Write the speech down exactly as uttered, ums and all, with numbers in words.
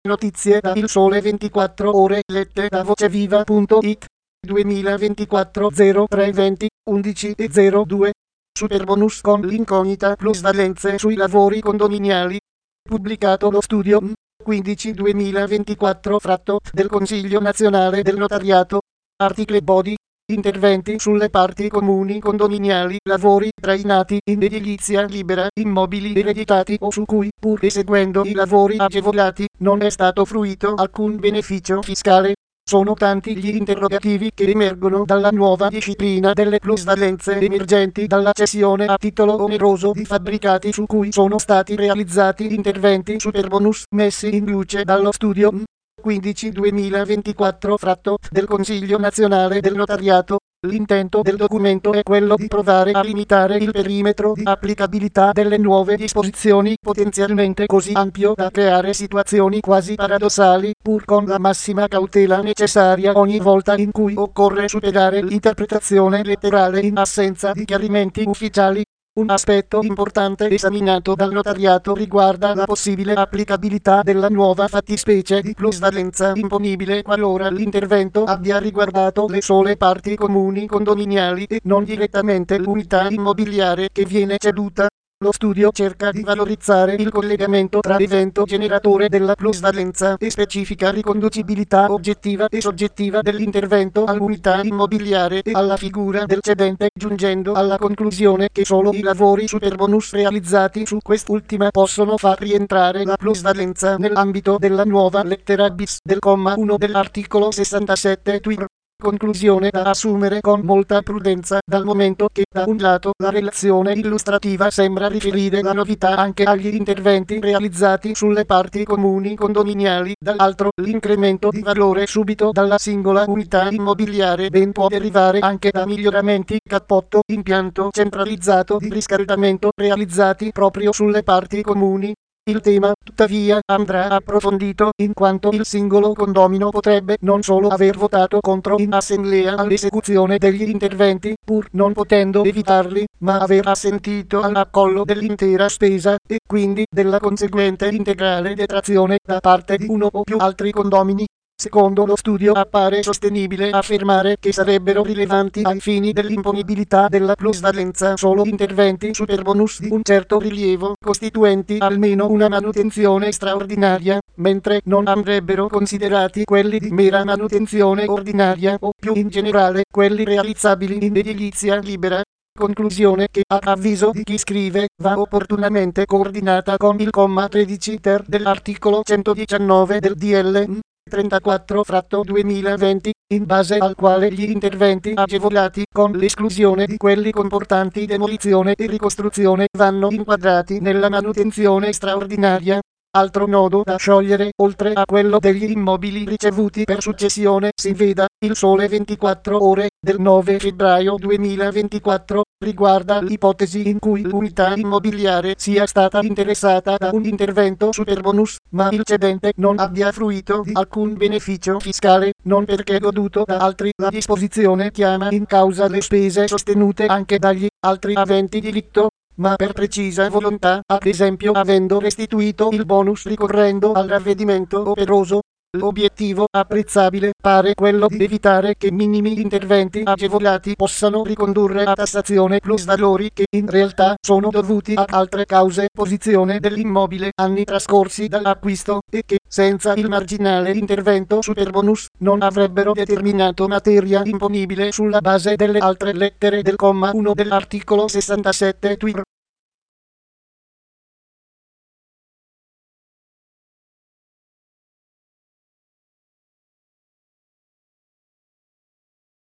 Notizie da Il Sole ventiquattro Ore lette da voceviva punto it duemilaventiquattro zero tre venti undici e zero due Superbonus con l'incognita plusvalenze sui lavori condominiali. Pubblicato lo studio M quindici duemilaventiquattro fratto del Consiglio Nazionale del Notariato. Article body. Interventi sulle parti comuni condominiali, lavori trainati in edilizia libera, immobili ereditati o su cui, pur eseguendo i lavori agevolati, non è stato fruito alcun beneficio fiscale. Sono tanti gli interrogativi che emergono dalla nuova disciplina delle plusvalenze emergenti dalla cessione a titolo oneroso di fabbricati su cui sono stati realizzati interventi superbonus messi in luce dallo studio M quindici duemilaventiquattro fratto del Consiglio Nazionale del Notariato. L'intento del documento è quello di provare a limitare il perimetro di applicabilità delle nuove disposizioni, potenzialmente così ampio da creare situazioni quasi paradossali, pur con la massima cautela necessaria ogni volta in cui occorre superare l'interpretazione letterale in assenza di chiarimenti ufficiali. Un aspetto importante esaminato dal notariato riguarda la possibile applicabilità della nuova fattispecie di plusvalenza imponibile qualora l'intervento abbia riguardato le sole parti comuni condominiali e non direttamente l'unità immobiliare che viene ceduta. Lo studio cerca di valorizzare il collegamento tra evento generatore della plusvalenza e specifica riconducibilità oggettiva e soggettiva dell'intervento all'unità immobiliare e alla figura del cedente, giungendo alla conclusione che solo i lavori superbonus realizzati su quest'ultima possono far rientrare la plusvalenza nell'ambito della nuova lettera bis del comma uno dell'articolo sessantasette T U I R. Conclusione da assumere con molta prudenza, dal momento che da un lato la relazione illustrativa sembra riferire la novità anche agli interventi realizzati sulle parti comuni condominiali, dall'altro l'incremento di valore subito dalla singola unità immobiliare ben può derivare anche da miglioramenti cappotto impianto centralizzato di riscaldamento realizzati proprio sulle parti comuni. Il tema, tuttavia, andrà approfondito, in quanto il singolo condomino potrebbe non solo aver votato contro in assemblea all'esecuzione degli interventi, pur non potendo evitarli, ma aver assentito all'accollo dell'intera spesa, e quindi della conseguente integrale detrazione da parte di uno o più altri condomini. Secondo lo studio appare sostenibile affermare che sarebbero rilevanti ai fini dell'imponibilità della plusvalenza solo interventi superbonus di un certo rilievo, costituenti almeno una manutenzione straordinaria, mentre non andrebbero considerati quelli di mera manutenzione ordinaria o più in generale quelli realizzabili in edilizia libera. Conclusione che, a avviso di chi scrive, va opportunamente coordinata con il comma tredici ter dell'articolo centodiciannove del D L M trentaquattro fratto duemilaventi, in base al quale gli interventi agevolati, con l'esclusione di quelli comportanti demolizione e ricostruzione, vanno inquadrati nella manutenzione straordinaria. Altro nodo da sciogliere, oltre a quello degli immobili ricevuti per successione, si veda Il Sole ventiquattro Ore del nove febbraio duemilaventiquattro, riguarda l'ipotesi in cui l'unità immobiliare sia stata interessata da un intervento superbonus, ma il cedente non abbia fruito di alcun beneficio fiscale, non perché goduto da altri. La disposizione chiama in causa le spese sostenute anche dagli altri aventi diritto, ma per precisa volontà, ad esempio avendo restituito il bonus ricorrendo al ravvedimento operoso. L'obiettivo apprezzabile pare quello di evitare che minimi interventi agevolati possano ricondurre a tassazione plusvalori che in realtà sono dovuti ad altre cause, posizione dell'immobile, anni trascorsi dall'acquisto, e che, senza il marginale intervento superbonus, non avrebbero determinato materia imponibile sulla base delle altre lettere del comma uno dell'articolo sessantasette T U I R.